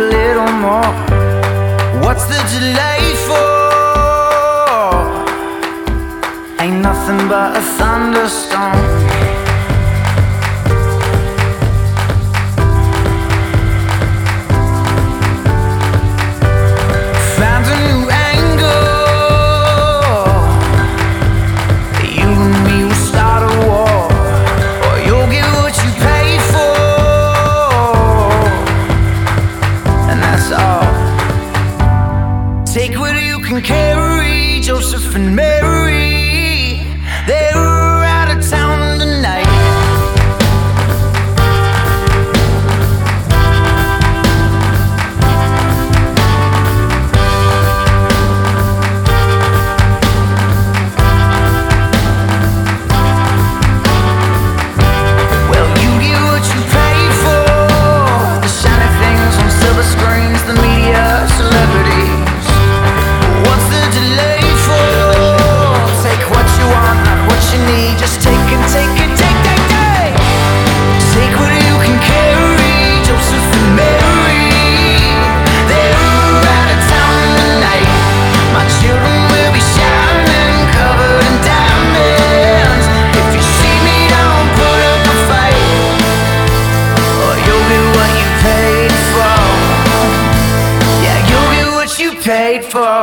little more. What's the delay for? Ain't nothing but a thunderstorm. Found a new angle. You and me will start a war, or you'll get what you pay for, and that's all. Take what you can carry, Joseph and Mary. They were out of town tonight. Well, you get what you pay for. The shiny things on silver screens, the media, celebrities. What's the delay for? Take what you want, not what you need. Just take and take and take, take, take. Take what you can carry, Joseph and Mary. They're out of town tonight. My children will be shining, covered in diamonds. If you see me, don't put up a fight, or you'll get what you paid for. Yeah, you'll get what you paid for.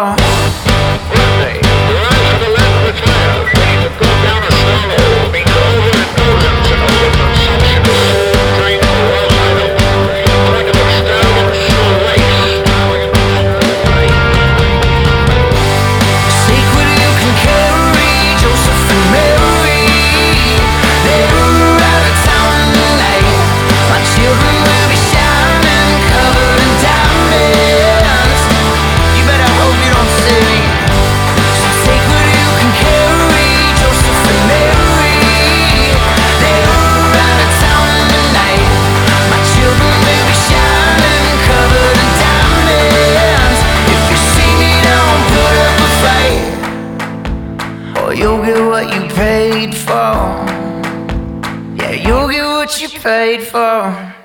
You'll get what you paid for. Yeah, you'll get what you paid for.